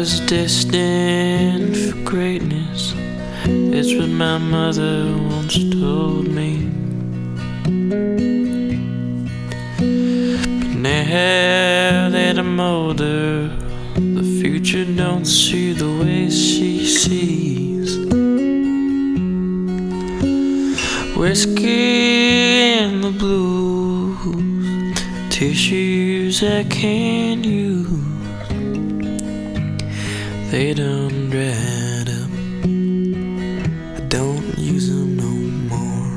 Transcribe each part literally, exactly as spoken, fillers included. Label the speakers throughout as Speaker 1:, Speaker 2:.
Speaker 1: was destined for greatness. It's what my mother once told me. But now that I'm older, the future don't see the way she sees. Whiskey and the blues, tissues I can't use, they done dried up, I don't use them no more.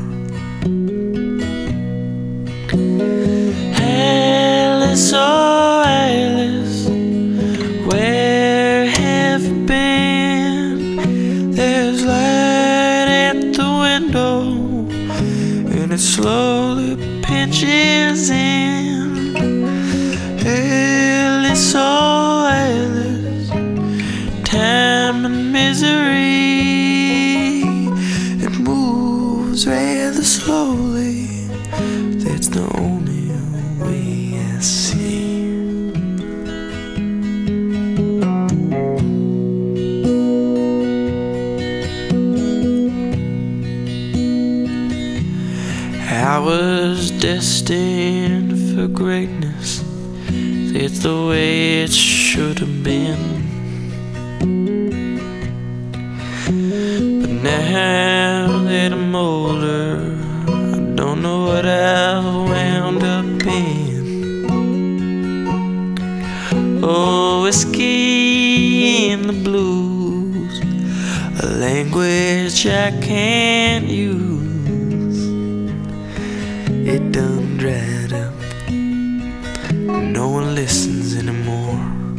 Speaker 1: Alice, oh Alice, where have you been? There's light at the window, and it slowly pinches in. Alice, oh Alice, time and misery, it moves rather slowly. That's the only way I see. I was destined for greatness. It's the way it should have been. But now that I'm older, I don't know what I've wound up in. Oh, whiskey and the blues, a language I can't use, it done dried up, no one listens anymore.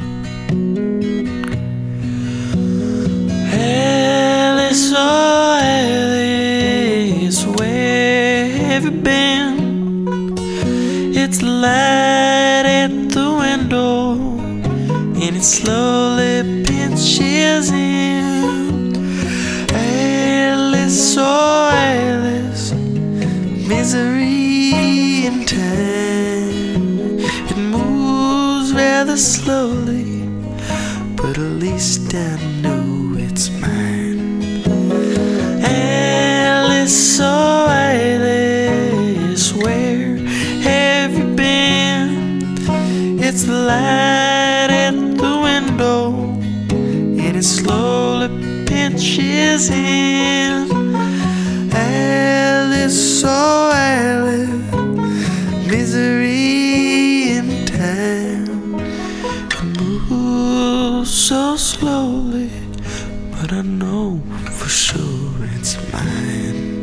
Speaker 1: Alice, oh Alice, where have you been? It's the light at the window, and it slowly pinches in. Alice, oh Alice, misery in time, it moves rather slowly, but at least I know it's mine. Alice, oh Alice, where have you been? It's the light at the window, and it slowly pinches in. Alice, oh Alice, misery in time, it moves so slowly, but I know for sure it's mine.